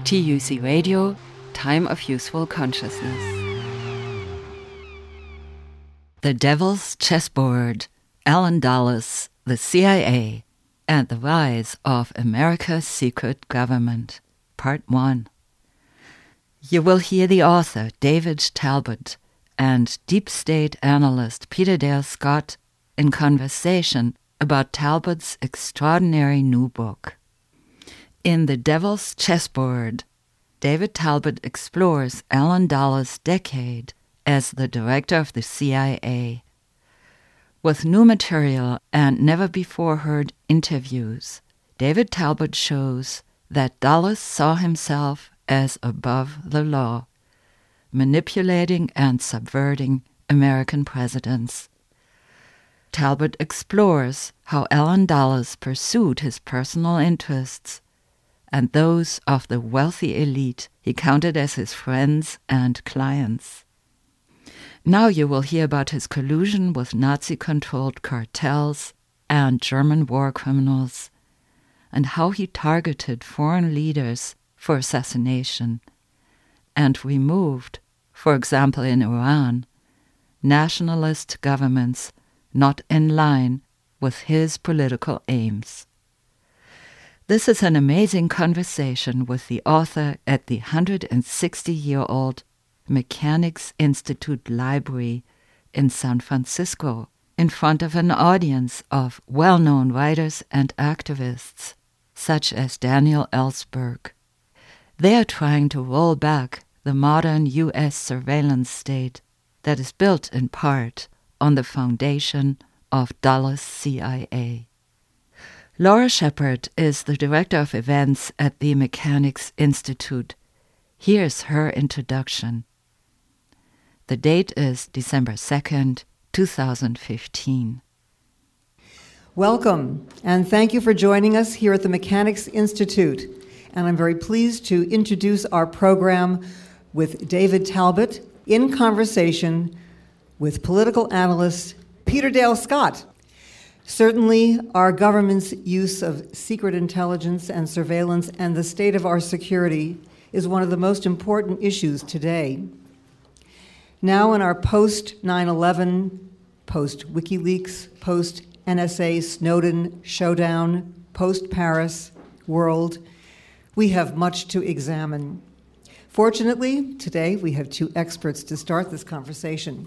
TUC Radio, Time of Useful Consciousness. The Devil's Chessboard, Allen Dulles, the CIA, and the Rise of America's Secret Government, Part 1. You will hear the author, David Talbot, and deep state analyst Peter Dale Scott in conversation about Talbot's extraordinary new book. In The Devil's Chessboard, David Talbot explores Allen Dulles' decade as the director of the CIA. With new material and never-before-heard interviews, David Talbot shows that Dulles saw himself as above the law, manipulating and subverting American presidents. Talbot explores how Allen Dulles pursued his personal interests and those of the wealthy elite he counted as his friends and clients. Now you will hear about his collusion with Nazi-controlled cartels and German war criminals, and how he targeted foreign leaders for assassination, and removed, for example in Iran, nationalist governments not in line with his political aims. This is an amazing conversation with the author at the 160-year-old Mechanics Institute Library in San Francisco, in front of an audience of well-known writers and activists, such as Daniel Ellsberg. They are trying to roll back the modern U.S. surveillance state that is built in part on the foundation of Dulles' CIA. Laura Shepard is the director of events at the Mechanics Institute. Here's her introduction. The date is December 2nd, 2015. Welcome, and thank you for joining us here at the Mechanics Institute. And I'm very pleased to introduce our program with David Talbot in conversation with political analyst Peter Dale Scott. Certainly, our government's use of secret intelligence and surveillance and the state of our security is one of the most important issues today. Now in our post-9/11, post-WikiLeaks, post-NSA Snowden showdown, post-Paris world, we have much to examine. Fortunately, today we have two experts to start this conversation.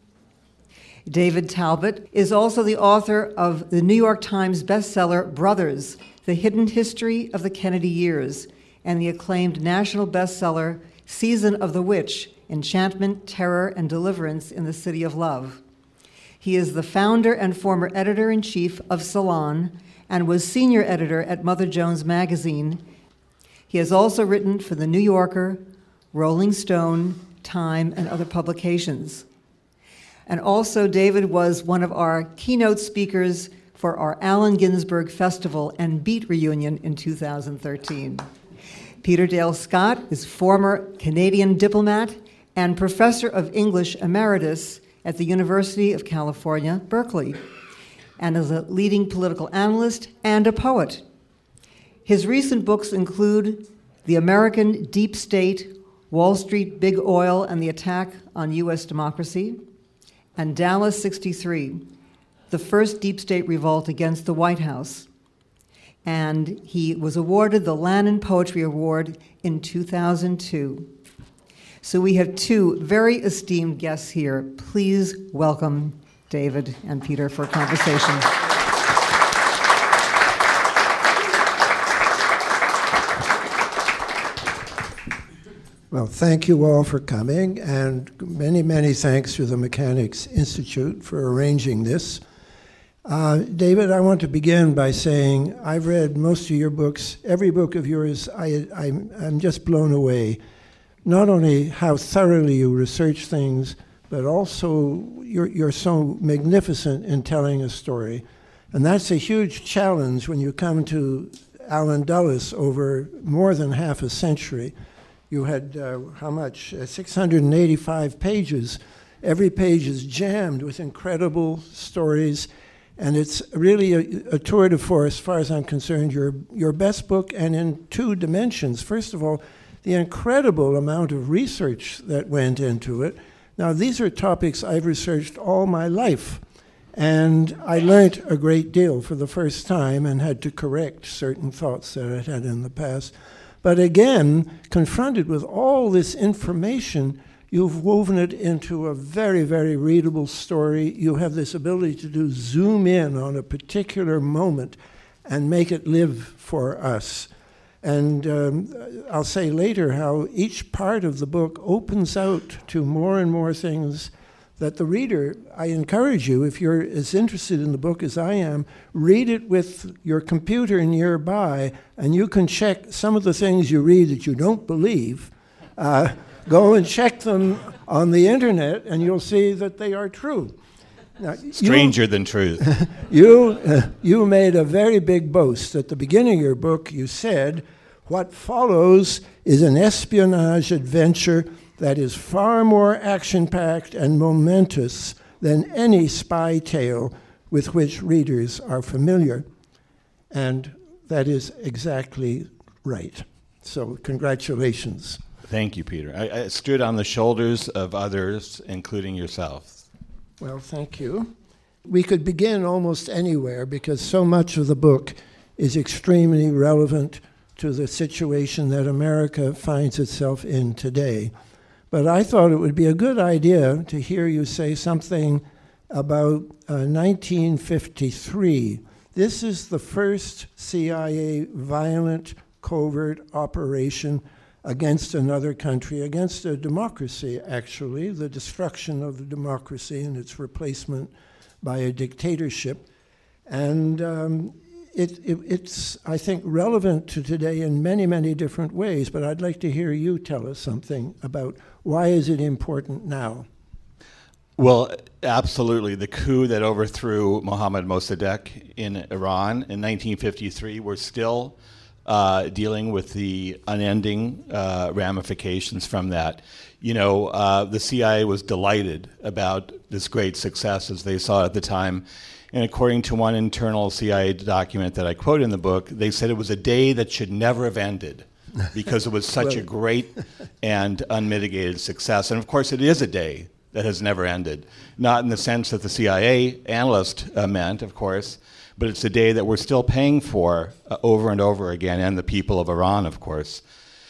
David Talbot is also the author of the New York Times bestseller Brothers, The Hidden History of the Kennedy Years, and the acclaimed national bestseller Season of the Witch, Enchantment, Terror, and Deliverance in the City of Love. He is the founder and former editor-in-chief of Salon and was senior editor at Mother Jones magazine. He has also written for The New Yorker, Rolling Stone, Time, and other publications. And also, David was one of our keynote speakers for our Allen Ginsberg Festival and Beat reunion in 2013. Peter Dale Scott is former Canadian diplomat and professor of English emeritus at the University of California, Berkeley, and is a leading political analyst and a poet. His recent books include The American Deep State, Wall Street, Big Oil, and the Attack on U.S. Democracy, and Dallas 63, the first deep state revolt against the White House. And he was awarded the Lannan Poetry Award in 2002. So we have two very esteemed guests here. Please welcome David and Peter for a conversation. Well, thank you all for coming, and many, many thanks to the Mechanics Institute for arranging this. David, I want to begin by saying I've read most of your books. Every book of yours, I'm just blown away. Not only how thoroughly you research things, but also you're so magnificent in telling a story. And that's a huge challenge when you come to Allen Dulles over more than half a century. You had, 685 pages. Every page is jammed with incredible stories And it's really a tour de force, as far as I'm concerned, your best book, and in two dimensions. First of all, the incredible amount of research that went into it. Now, these are topics I've researched all my life, and I learned a great deal for the first time and had to correct certain thoughts that I'd had in the past. But again, confronted with all this information, you've woven it into a very, very readable story. You have this ability to zoom in on a particular moment and make it live for us. And I'll say later how each part of the book opens out to more and more things that the reader, I encourage you, if you're as interested in the book as I am, read it with your computer nearby, and you can check some of the things you read that you don't believe. Go and check them on the internet, and you'll see that they are true. Now, Stranger than truth. You made a very big boast. At the beginning of your book, you said, what follows is an espionage adventure that is far more action-packed and momentous than any spy tale with which readers are familiar. And that is exactly right. So congratulations. Thank you, Peter. I stood on the shoulders of others, including yourself. Well, thank you. We could begin almost anywhere because so much of the book is extremely relevant to the situation that America finds itself in today. But I thought it would be a good idea to hear you say something about 1953. This is the first CIA violent covert operation against another country, against a democracy, actually, the destruction of the democracy and its replacement by a dictatorship. And it's, I think, relevant to today in many, many different ways, but I'd like to hear you tell us something about why is it important now? Well, absolutely. The coup that overthrew Mohammad Mossadegh in Iran in 1953, we're still dealing with the unending ramifications from that. You know, the CIA was delighted about this great success as they saw it at the time. And according to one internal CIA document that I quote in the book, they said it was a day that should never have ended because it was such a great and unmitigated success. And of course, it is a day that has never ended. Not in the sense that the CIA analyst meant, of course, but it's a day that we're still paying for over and over again, and the people of Iran, of course.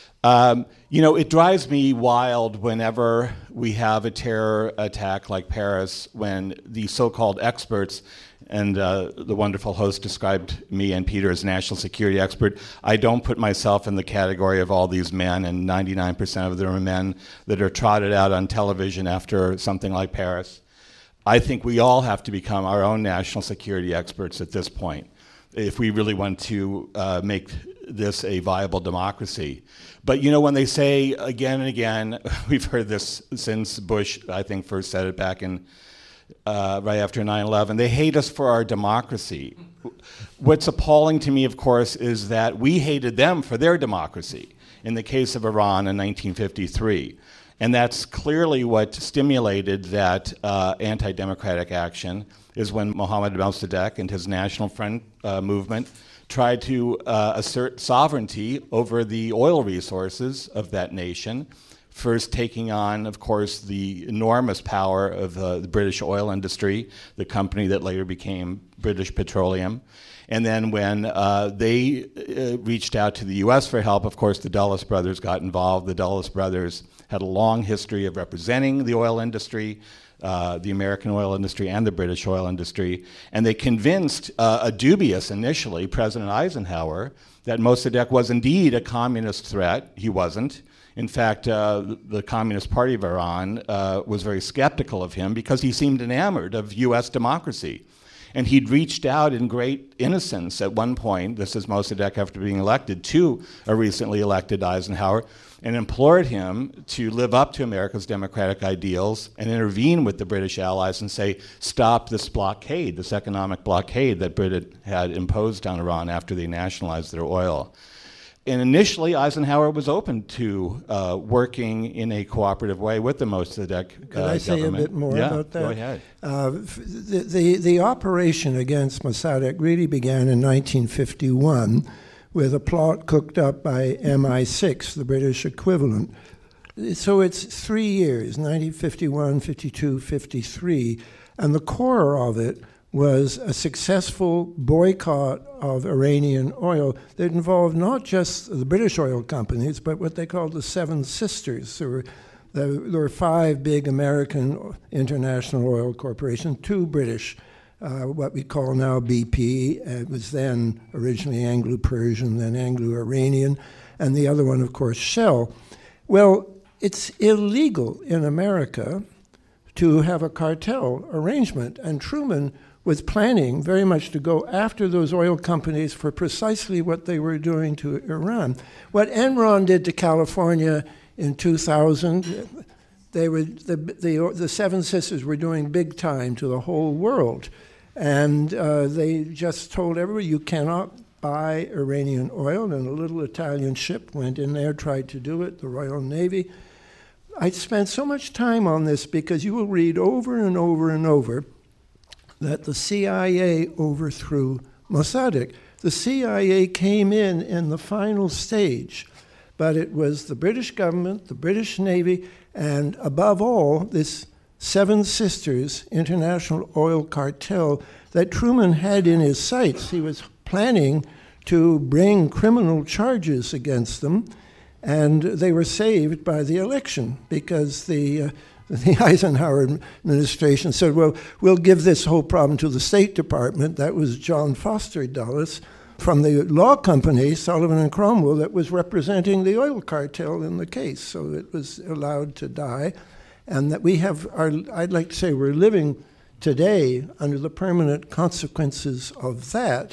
You know, it drives me wild whenever we have a terror attack like Paris, when the so-called experts, and the wonderful host described me and Peter as national security expert. I don't put myself in the category of all these men, and 99% of them are men that are trotted out on television after something like Paris. I think we all have to become our own national security experts at this point if we really want to make this a viable democracy. But, you know, when they say again and again, we've heard this since Bush, I think, first said it back in right after 9/11, they hate us for our democracy. What's appalling to me, of course, is that we hated them for their democracy in the case of Iran in 1953. And that's clearly what stimulated that anti-democratic action, is when Mohammad Mossadegh and his National Front movement tried to assert sovereignty over the oil resources of that nation, first taking on, of course, the enormous power of the British oil industry, the company that later became British Petroleum. And then when they reached out to the U.S. for help, of course, the Dulles brothers got involved. The Dulles brothers had a long history of representing the oil industry, the American oil industry and the British oil industry. And they convinced a dubious, initially, President Eisenhower that Mossadegh was indeed a communist threat. He wasn't. In fact, the Communist Party of Iran was very skeptical of him because he seemed enamored of U.S. democracy. And he'd reached out in great innocence at one point, this is Mossadegh after being elected, to a recently elected Eisenhower, and implored him to live up to America's democratic ideals and intervene with the British allies and say, stop this blockade, this economic blockade that Britain had imposed on Iran after they nationalized their oil. And initially, Eisenhower was open to working in a cooperative way with the Mossadegh government. Could I say a bit more about that? Go ahead. The operation against Mossadegh really began in 1951 with a plot cooked up by MI6, the British equivalent. So it's 3 years, 1951, 52, 53, and the core of it was a successful boycott of Iranian oil that involved not just the British oil companies, but what they called the Seven Sisters. There were 5 big American international oil corporations, 2 British, what we call now BP. It was then originally Anglo-Persian, then Anglo-Iranian, and the other one, of course, Shell. Well, it's illegal in America to have a cartel arrangement, and Truman was planning very much to go after those oil companies for precisely what they were doing to Iran. What Enron did to California in 2000, the Seven Sisters were doing big time to the whole world. And they just told everybody, you cannot buy Iranian oil. And a little Italian ship went in there, tried to do it, the Royal Navy. I spent so much time on this because you will read over and over and over that the CIA overthrew Mossadegh. The CIA came in the final stage, but it was the British government, the British Navy, and above all, this Seven Sisters international oil cartel that Truman had in his sights. He was planning to bring criminal charges against them, and they were saved by the election because the Eisenhower administration said, well, we'll give this whole problem to the State Department. That was John Foster Dulles from the law company, Sullivan and Cromwell, that was representing the oil cartel in the case. So it was allowed to die. And that we have, I'd like to say we're living today under the permanent consequences of that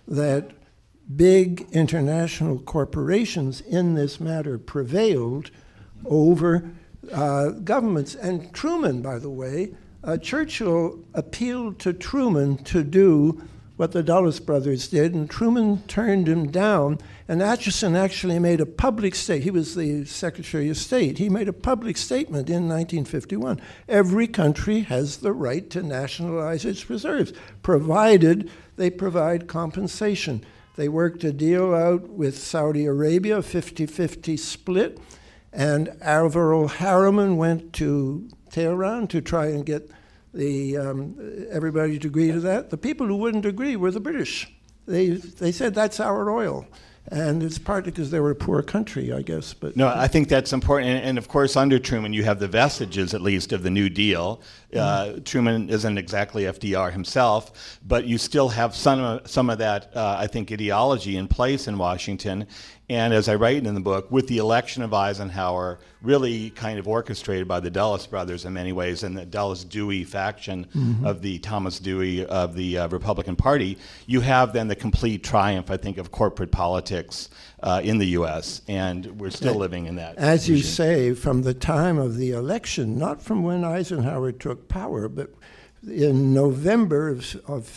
big international corporations in this matter prevailed over governments. And Truman, by the way, Churchill appealed to Truman to do what the Dulles brothers did, and Truman turned him down. And Acheson actually made a public statement. He was the Secretary of State. He made a public statement in 1951. Every country has the right to nationalize its reserves, provided they provide compensation. They worked a deal out with Saudi Arabia, 50-50 split. And Averell Harriman went to Tehran to try and get everybody to agree to that. The people who wouldn't agree were the British. They said, that's our oil. And it's partly because they were a poor country, I guess. But no, I think that's important. And of course, under Truman, you have the vestiges, at least, of the New Deal. Truman isn't exactly FDR himself, but you still have some of that, I think, ideology in place in Washington. And as I write in the book, with the election of Eisenhower, really kind of orchestrated by the Dulles brothers in many ways, and the Dulles-Dewey faction of the Thomas Dewey of the Republican Party, you have then the complete triumph, I think, of corporate politics in the U.S., and we're still living in that. As you say, from the time of the election, not from when Eisenhower took power, but in November of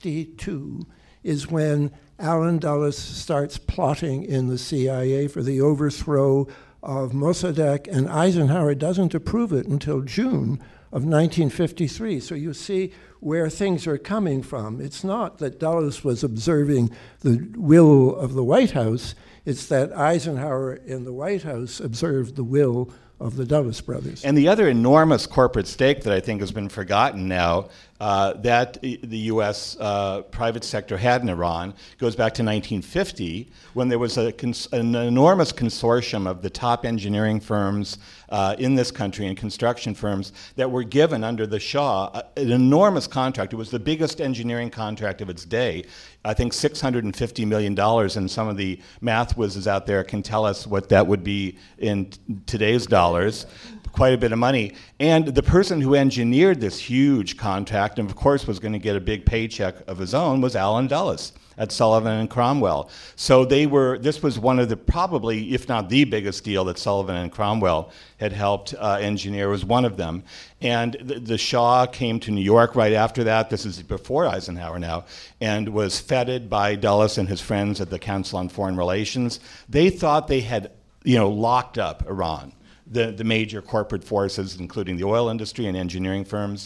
52 is when Allen Dulles starts plotting in the CIA for the overthrow of Mossadegh, and Eisenhower doesn't approve it until June of 1953. So you see where things are coming from. It's not that Dulles was observing the will of the White House, it's that Eisenhower in the White House observed the will of the Dulles brothers. And the other enormous corporate stake that I think has been forgotten now that the U.S. Private sector had in Iran goes back to 1950, when there was an enormous consortium of the top engineering firms in this country and construction firms that were given under the Shah an enormous contract. It was the biggest engineering contract of its day. I think $650 million, and some of the math whizzes out there can tell us what that would be in today's dollars. Quite a bit of money. And the person who engineered this huge contract, and of course was going to get a big paycheck of his own, was Allen Dulles. at Sullivan and Cromwell. So this was one of the, probably, if not the biggest deal that Sullivan and Cromwell had helped engineer, was one of them. And the Shah came to New York right after that. This is before Eisenhower now, and was feted by Dulles and his friends at the Council on Foreign Relations. They thought they had, locked up Iran, the major corporate forces, including the oil industry and engineering firms.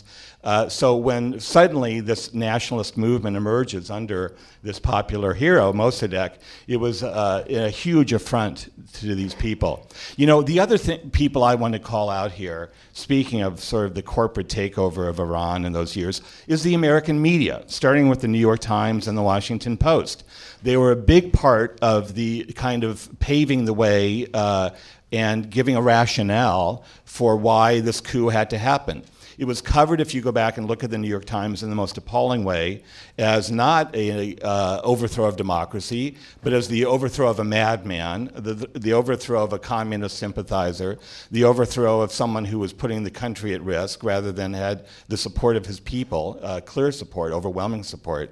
So when suddenly this nationalist movement emerges under this popular hero, Mossadegh, it was a huge affront to these people. The other people I want to call out here, speaking of sort of the corporate takeover of Iran in those years, is the American media, starting with the New York Times and the Washington Post. They were a big part of the kind of paving the way and giving a rationale for why this coup had to happen. It was covered, if you go back and look at the New York Times, in the most appalling way, as not a overthrow of democracy, but as the overthrow of a madman, the overthrow of a communist sympathizer, the overthrow of someone who was putting the country at risk rather than had the support of his people, clear support, overwhelming support.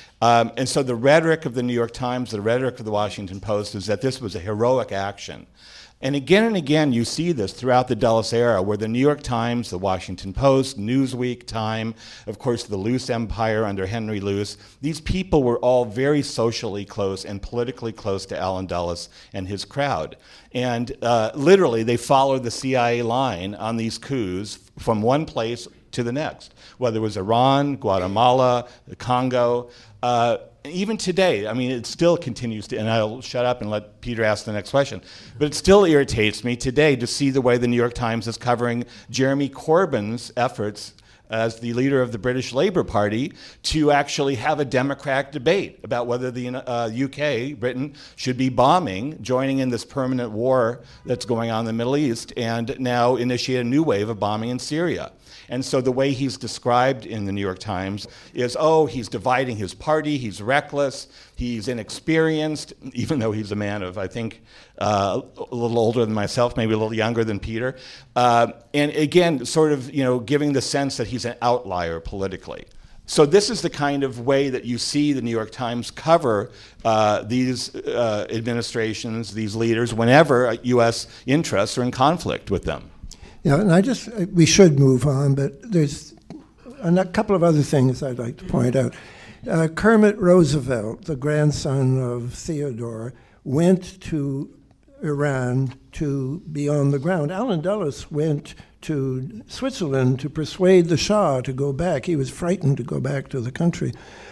And so the rhetoric of the New York Times, the rhetoric of the Washington Post is that this was a heroic action. And again, you see this throughout the Dulles era, where the New York Times, the Washington Post, Newsweek, Time, of course, the Luce Empire under Henry Luce, these people were all very socially close and politically close to Allen Dulles and his crowd. And literally, they followed the CIA line on these coups from one place to the next, whether it was Iran, Guatemala, the Congo. Even today, it still continues to, and I'll shut up and let Peter ask the next question, but it still irritates me today to see the way the New York Times is covering Jeremy Corbyn's efforts as the leader of the British Labour Party to actually have a democratic debate about whether the UK, Britain, should be joining in this permanent war that's going on in the Middle East, and now initiate a new wave of bombing in Syria. And so the way he's described in the New York Times is, he's dividing his party, he's reckless, he's inexperienced, even though he's a man of, I think, a little older than myself, maybe a little younger than Peter. And again, sort of, giving the sense that he's an outlier politically. So this is the kind of way that you see the New York Times cover these administrations, these leaders, whenever U.S. interests are in conflict with them. Yeah, and we should move on, but there's a couple of other things I'd like to point out. Kermit Roosevelt, the grandson of Theodore, went to Iran to be on the ground. Allen Dulles went to Switzerland to persuade the Shah to go back. He was frightened to go back to the country.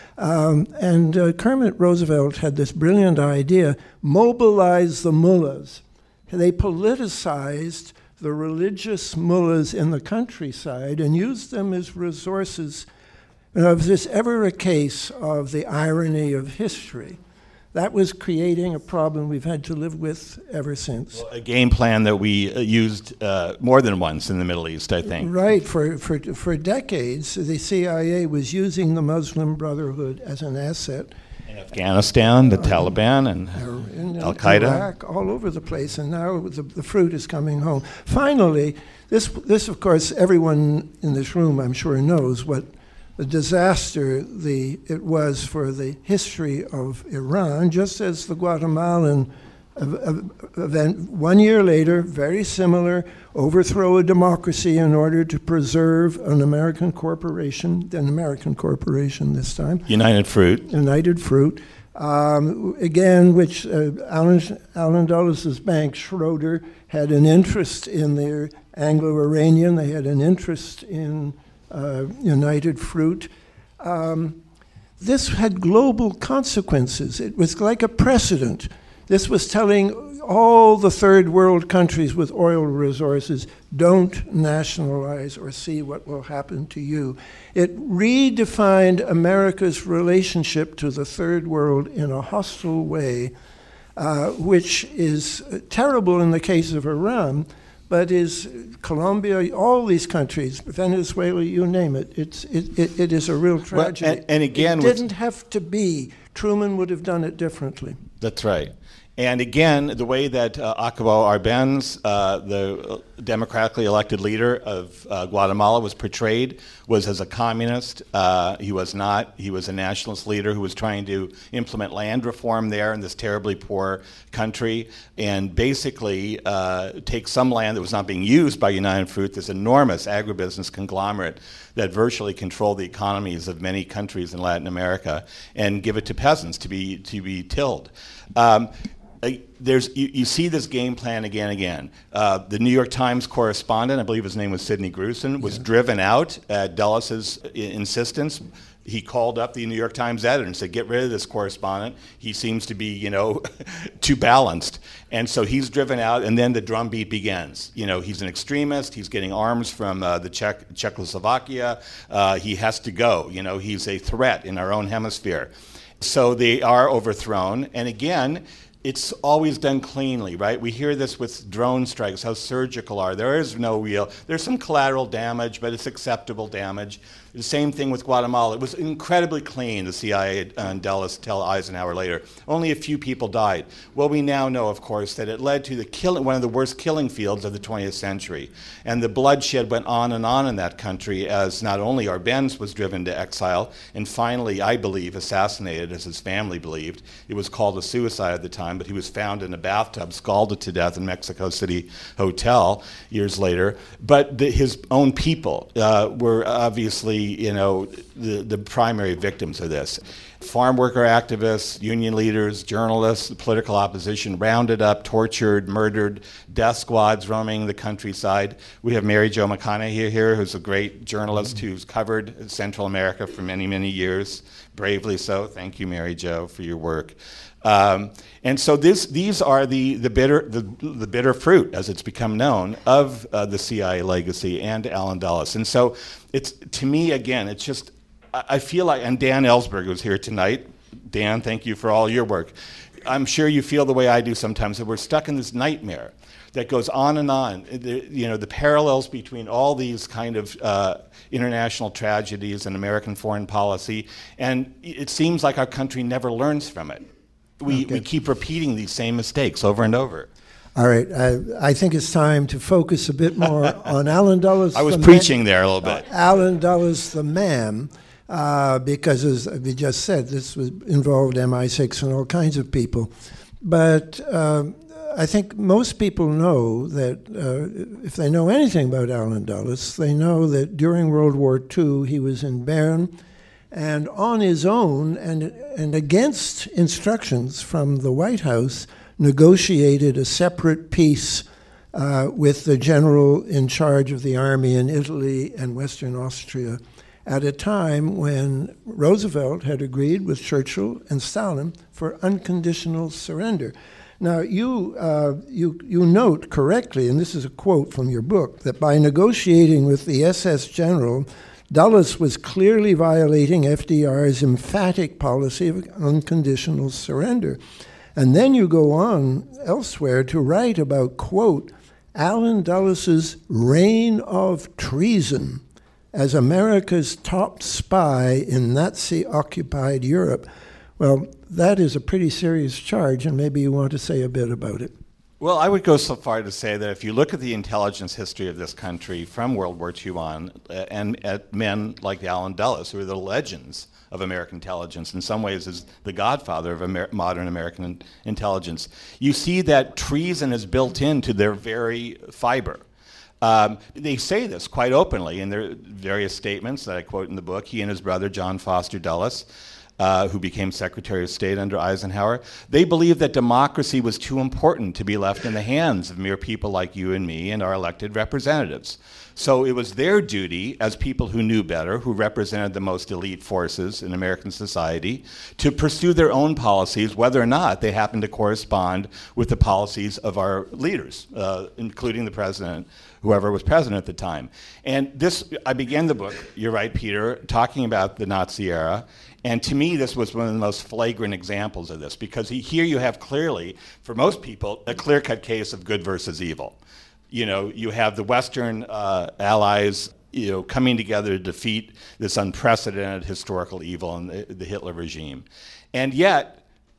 And Kermit Roosevelt had this brilliant idea: mobilize the mullahs. They politicized the religious mullahs in the countryside and used them as resources. If there's ever a case of the irony of history, that was creating a problem we've had to live with ever since. Well, a game plan that we used more than once in the Middle East, I think. Right. For decades, the CIA was using the Muslim Brotherhood as an asset. In Afghanistan, the Taliban, and Al-Qaeda. Iraq, all over the place, and now the fruit is coming home. Finally, this of course, everyone in this room, I'm sure, knows what a disaster it was for the history of Iran, just as the Guatemalan event 1 year later, very similar, overthrow a democracy in order to preserve an American corporation this time. United Fruit. Again, which Allen Dulles' bank, Schroeder, had an interest in their Anglo-Iranian. They had an interest in United Fruit. This had global consequences. It was like a precedent. This was telling all the third world countries with oil resources, don't nationalize or see what will happen to you. It redefined America's relationship to the third world in a hostile way, which is terrible in the case of Iran, but is Colombia, all these countries, Venezuela, you name it. It is a real tragedy. Well, and again, it didn't have to be. Truman would have done it differently. That's right. And again, the way that Jacobo Arbenz, the democratically elected leader of Guatemala, was portrayed was as a communist. He was not. He was a nationalist leader who was trying to implement land reform there in this terribly poor country and basically take some land that was not being used by United Fruit, this enormous agribusiness conglomerate that virtually controlled the economies of many countries in Latin America, and give it to peasants to be tilled. You see this game plan again and again. The New York Times correspondent, I believe his name was Sidney Gruson, was driven out at Dulles' insistence. He called up the New York Times editor and said, get rid of this correspondent. He seems to be, too balanced. And so he's driven out, and then the drumbeat begins. He's an extremist. He's getting arms from the Czechoslovakia. He has to go. He's a threat in our own hemisphere. So they are overthrown. And again, it's always done cleanly, right? We hear this with drone strikes, how surgical are. There is no there's some collateral damage, but it's acceptable damage. The same thing with Guatemala. It was incredibly clean, the CIA and Dulles tell Eisenhower later. Only a few people died. Well, we now know, of course, that it led to one of the worst killing fields of the 20th century. And the bloodshed went on in that country as not only Arbenz was driven to exile and finally, I believe, assassinated, as his family believed. It was called a suicide at the time, but he was found in a bathtub, scalded to death in Mexico City Hotel years later. But his own people were obviously the primary victims of this. Farm worker activists, union leaders, journalists, the political opposition rounded up, tortured, murdered, death squads roaming the countryside. We have Mary Jo McConaughey here, who's a great journalist who's covered Central America for many, many years, bravely so. Thank you, Mary Jo, for your work. And so these are the bitter fruit, as it's become known, of the CIA legacy and Allen Dulles. And so to me, again, it's just, I feel like, and Dan Ellsberg was here tonight. Dan, thank you for all your work. I'm sure you feel the way I do sometimes, that we're stuck in this nightmare that goes on and on. The parallels between all these kind of international tragedies and American foreign policy, and it seems like our country never learns from it. We keep repeating these same mistakes over and over. All right. I think it's time to focus a bit more on Allen Dulles. I was preaching there a little bit. Allen Dulles, the man, because as we just said, this involved MI6 and all kinds of people. But I think most people know that if they know anything about Allen Dulles, they know that during World War II he was in Bern, and on his own and against instructions from the White House, negotiated a separate peace with the general in charge of the army in Italy and Western Austria at a time when Roosevelt had agreed with Churchill and Stalin for unconditional surrender. Now, you note correctly, and this is a quote from your book, that by negotiating with the SS general, Dulles was clearly violating FDR's emphatic policy of unconditional surrender. And then you go on elsewhere to write about, quote, Allen Dulles' reign of treason as America's top spy in Nazi-occupied Europe. Well, that is a pretty serious charge, and maybe you want to say a bit about it. Well, I would go so far to say that if you look at the intelligence history of this country from World War II on, and at men like Allen Dulles, who are the legends of American intelligence, in some ways is the godfather of modern American intelligence, you see that treason is built into their very fiber. They say this quite openly in their various statements that I quote in the book. He and his brother, John Foster Dulles, who became Secretary of State under Eisenhower, they believed that democracy was too important to be left in the hands of mere people like you and me and our elected representatives. So it was their duty, as people who knew better, who represented the most elite forces in American society, to pursue their own policies, whether or not they happened to correspond with the policies of our leaders, including the president, whoever was president at the time. And this, I began the book, you're right, Peter, talking about the Nazi era. And to me, this was one of the most flagrant examples of this, because here you have clearly, for most people, a clear-cut case of good versus evil. You have the Western allies, coming together to defeat this unprecedented historical evil in the Hitler regime. And yet,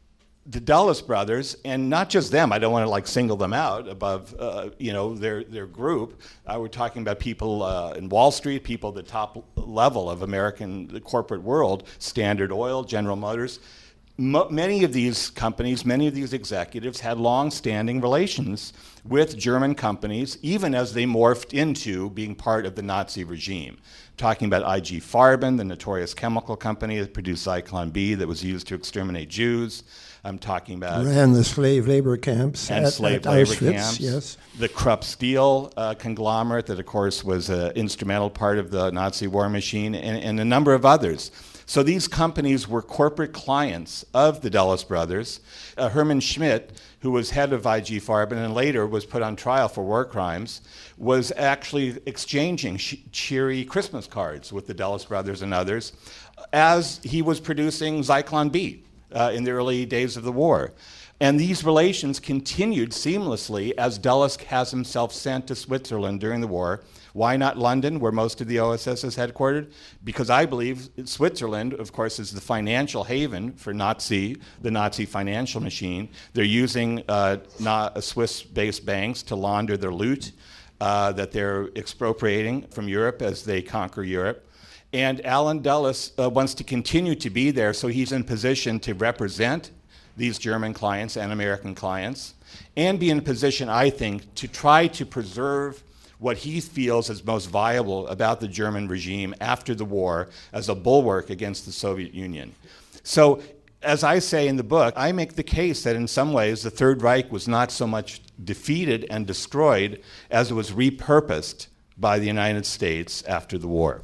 the Dulles brothers, and not just them, I don't want to single them out above their group. We're talking about people in Wall Street, people at the top level of the corporate world, Standard Oil, General Motors. Many of these companies, many of these executives had long-standing relations with German companies, even as they morphed into being part of the Nazi regime. Talking about IG Farben, the notorious chemical company that produced Zyklon B that was used to exterminate Jews. I'm talking about... Ran the slave labor camps and at slave labor Auschwitz, camps. yes. The Krupp Steel conglomerate that, of course, was an instrumental part of the Nazi war machine, and a number of others. So these companies were corporate clients of the Dulles brothers. Hermann Schmidt, who was head of IG Farben and later was put on trial for war crimes, was actually exchanging cheery Christmas cards with the Dulles brothers and others as he was producing Zyklon B in the early days of the war. And these relations continued seamlessly as Dulles has himself sent to Switzerland during the war. Why not London, where most of the OSS is headquartered? Because I believe Switzerland, of course, is the financial haven for the Nazi financial machine. They're using Swiss-based banks to launder their loot that they're expropriating from Europe as they conquer Europe. And Alan Dulles wants to continue to be there, so he's in position to represent these German clients and American clients, and be in a position, I think, to try to preserve what he feels is most viable about the German regime after the war as a bulwark against the Soviet Union. So, as I say in the book, I make the case that in some ways the Third Reich was not so much defeated and destroyed as it was repurposed by the United States after the war.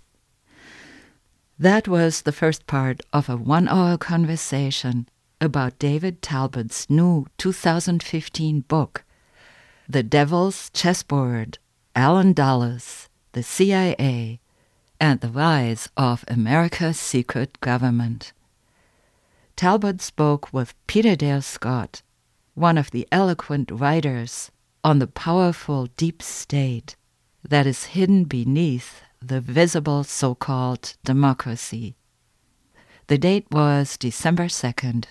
That was the first part of a 1-hour conversation about David Talbot's new 2015 book, The Devil's Chessboard, Alan Dulles, the CIA, and the Rise of America's Secret Government. Talbot spoke with Peter Dale Scott, one of the eloquent writers on the powerful deep state that is hidden beneath the visible so-called democracy. The date was December 2nd,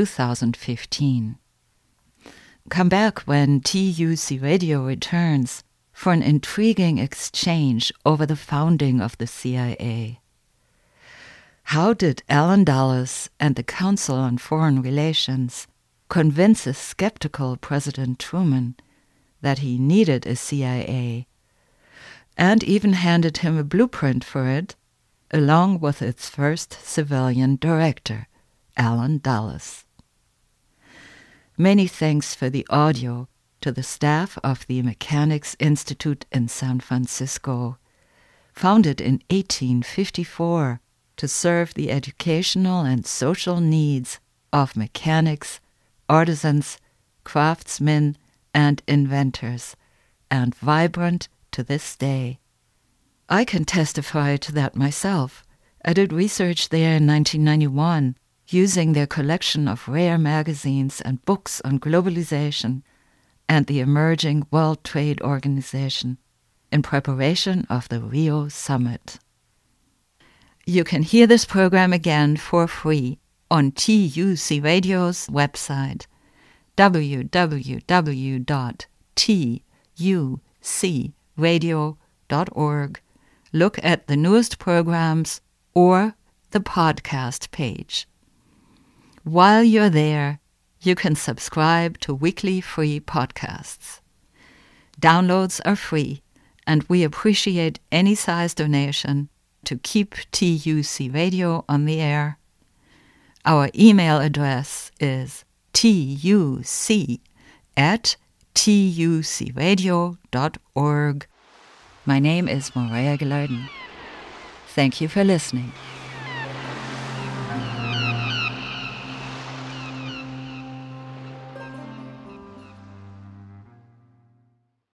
2015. Come back when TUC Radio returns for an intriguing exchange over the founding of the CIA. How did Alan Dulles and the Council on Foreign Relations convince a skeptical President Truman that he needed a CIA, and even handed him a blueprint for it, along with its first civilian director, Alan Dulles? Many thanks for the audio to the staff of the Mechanics Institute in San Francisco, founded in 1854 to serve the educational and social needs of mechanics, artisans, craftsmen, and inventors, and vibrant to this day. I can testify to that myself. I did research there in 1991, using their collection of rare magazines and books on globalization and the emerging World Trade Organization in preparation of the Rio Summit. You can hear this program again for free on TUC Radio's website, www.tucradio.org. Look at the newest programs or the podcast page. While you're there, you can subscribe to weekly free podcasts. Downloads are free, and we appreciate any size donation to keep TUC Radio on the air. Our email address is tuc@tucradio.org. My name is Maria Gilardin. Thank you for listening.